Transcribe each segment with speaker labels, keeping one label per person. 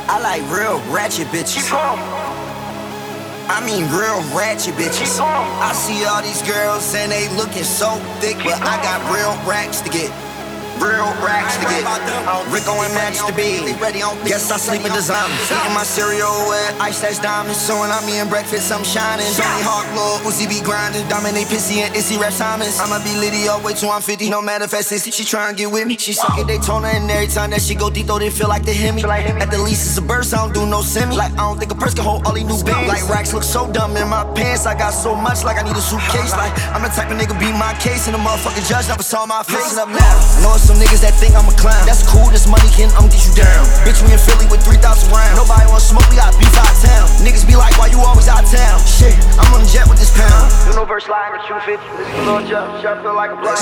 Speaker 1: I like real ratchet bitches. I mean real ratchet bitches. I see all these girls and they looking so thick, but I got real racks to get. Real racks to get. Rico and Match to be. Guess I sleep in designer. Eating my cereal with ice that's diamonds. Sewing on me in breakfast, I'm shining. Johnny Hawk, Lord, Uzi be grinding. Dominate Pissy and Issy rap Simons. I'ma be Liddy all the way till I'm 50. No matter if that's Issy, she tryna get with me. She suck at Daytona, and every time that she go deep, though they feel like they hit me. At the least, it's a burst, I don't do no semi. Like, I don't think a purse can hold all these new bands. Like, racks look so dumb in my pants. I got so much, like I need a suitcase. Like, I'm the type of nigga beat my case, and the motherfucking judge never saw my face. Listen up now. Know some niggas that think I'm a clown. That's cool, this money can get you down. Bitch, we in Philly with 3,000 rounds. Nobody wanna smoke, we got beef out of town. Niggas be like, why you always out of town? Shit, I'm on the jet with this pound. Universe line with 250. This is a little jump, feel like a blood.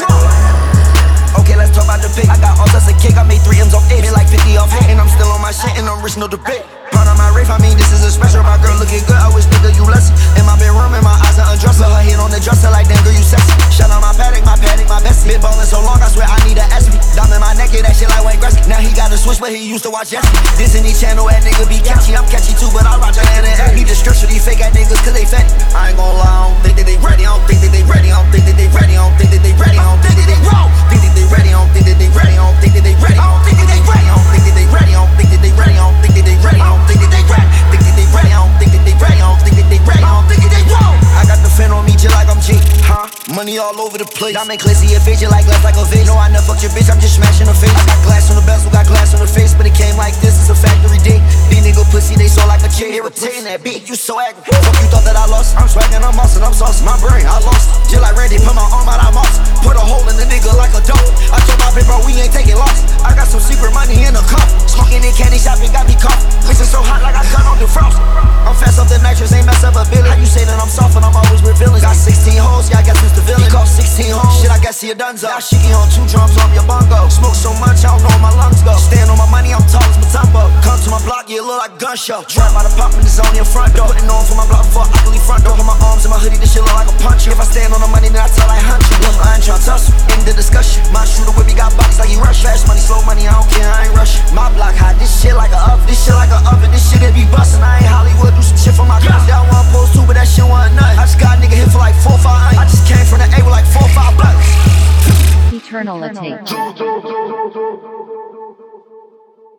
Speaker 1: Okay, let's talk about the pick. I got all sorts of cake, I made 3 M's off 8. Made like 50 off 8, and I'm still on my shit, and I'm rich, no debate. Pound on my rave, I mean, this is a special. My girl looking good, I wish nigga you less. In my bedroom, and my eyes are undressed. Her head on the dresser, like damn girl, you sexy. Shout out my paddock, my best. Been ballin' so long, I swear I need a SP. Diamond in my neck, yeah, that shit like Wayne Gretzky. Now he got a switch, but he used to watch Jesse. Disney Channel, that nigga be catchy. I'm catchy too, but I rock your hand and act. Need the strips for these fake ass niggas, cause they fat. I ain't gon' lie, I don't think that they ready. I don't think that they ready. I don't think that they ready. I don't think that they ready. I don't think that they wrong. Think that they ready. I don't think that they ready. I don't think that they ready. I don't think that they ready. I don't think that they ready. I don't think that they ready. I don't think that they ready. I don't think that they ready. Think that they ready. I don't think that they ready. I don't think that they ready. I don't think that they wrong. I got the fin on me just like I'm G. Huh? Money all over the place. Diamond Clissy, a bitch, like glass like a vase. No, I never fucked your bitch, I'm just smashing her face. I got glass on the bezel, got glass on the face, but it came like this, it's a factory dick. These nigga pussy, they so like a chick. Irritating that beat, you so aggravating. Fuck you thought that I lost. I'm swaggin', I'm mustin', I'm saucin'. My brain, I lost. Just like Randy, put my arm out, I'm off. Put a hole in the nigga like a dog. I told my bitch, bro, we ain't taking loss. I got some secret money in the cup. Smoking in candy shop, it got me caught. Mixing so hot like I gun on the frost. I'm fast off the nitrous, ain't mess up a billy. How you say that I'm soft and I'm always revealing? Got 16 hoes, yeah, I guess Mr. Villain. He called 16 hoes, shit, I guess he a dunzo. Now she on 2 drums on your bongo. Smoke so much, I don't know where my lungs go. Stand on my money, I'm tall as Matumbo. Come to my block, yeah, it look like a gun show. Drive by the pop in the zone, your front door. Putting on for my block before I leave front door. Put my arms in my hoodie, this shit look like a punch. If I stand on the money, then I tell like hunch. Look, I ain't tryna tussle, end the discussion. My shooter with me got bodies like he rush. Fast money, slow money, I don't care, I ain't rushing. My block hot, this shit like a oven. This shit like a oven, this shit it be bustin'. I ain't Hollywood, do some shit for my guys. That one post too, but that shit wasn't nothing. I just got a nigga hit for like 4 or 5. I just came from the A with like 4 or 5 blocks.
Speaker 2: Eternality.